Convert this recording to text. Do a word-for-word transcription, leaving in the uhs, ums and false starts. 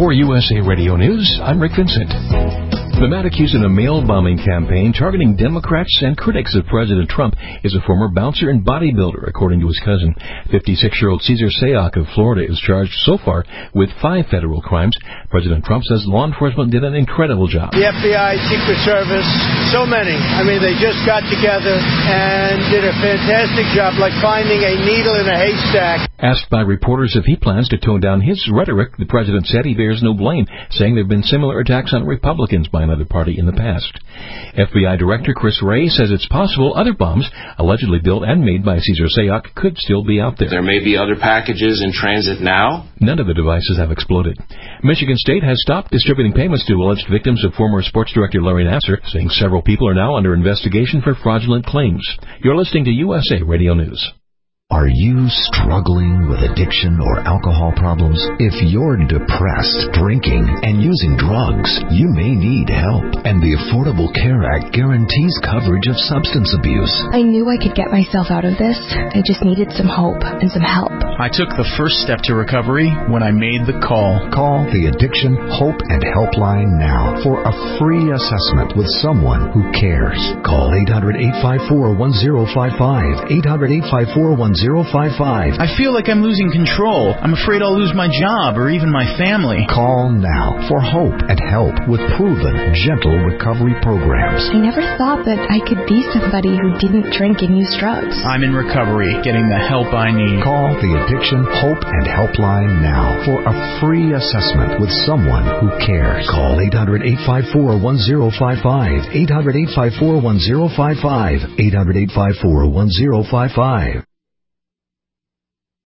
For U S A Radio News, I'm Rick Vincent. The man accused in a mail bombing campaign targeting Democrats and critics of President Trump is a former bouncer and bodybuilder, according to his cousin. fifty-six-year-old Cesar Sayoc of Florida is charged so far with five federal crimes. President Trump says law enforcement did an incredible job. The F B I, Secret Service, so many. I mean, they just got together and did a fantastic job, like finding a needle in a haystack. Asked by reporters if he plans to tone down his rhetoric, the president said he bears no blame, saying there have been similar attacks on Republicans by another party in the past. F B I Director Chris Wray says it's possible other bombs, allegedly built and made by Cesar Sayoc, could still be out there. There may be other packages in transit now. None of the devices have exploded. Michigan State has stopped distributing payments to alleged victims of former sports director Larry Nassar, saying several people are now under investigation for fraudulent claims. You're listening to U S A Radio News. Are you struggling with addiction or alcohol problems? If you're depressed, drinking, and using drugs, you may need help. And the Affordable Care Act guarantees coverage of substance abuse. I knew I could get myself out of this. I just needed some hope and some help. I took the first step to recovery when I made the call. Call the Addiction Hope and Helpline now for a free assessment with someone who cares. Call eight hundred, eight five four, one zero five five, eight hundred, eight five four, one zero five five. I feel like I'm losing control. I'm afraid I'll lose my job or even my family. Call now for hope and help with proven, gentle recovery programs. I never thought that I could be somebody who didn't drink and use drugs. I'm in recovery, getting the help I need. Call the Addiction Hope and Helpline now for a free assessment with someone who cares. Call eight hundred, eight five four, one zero five five, eight hundred, eight five four, one zero five five, eight hundred, eight five four, one zero five five.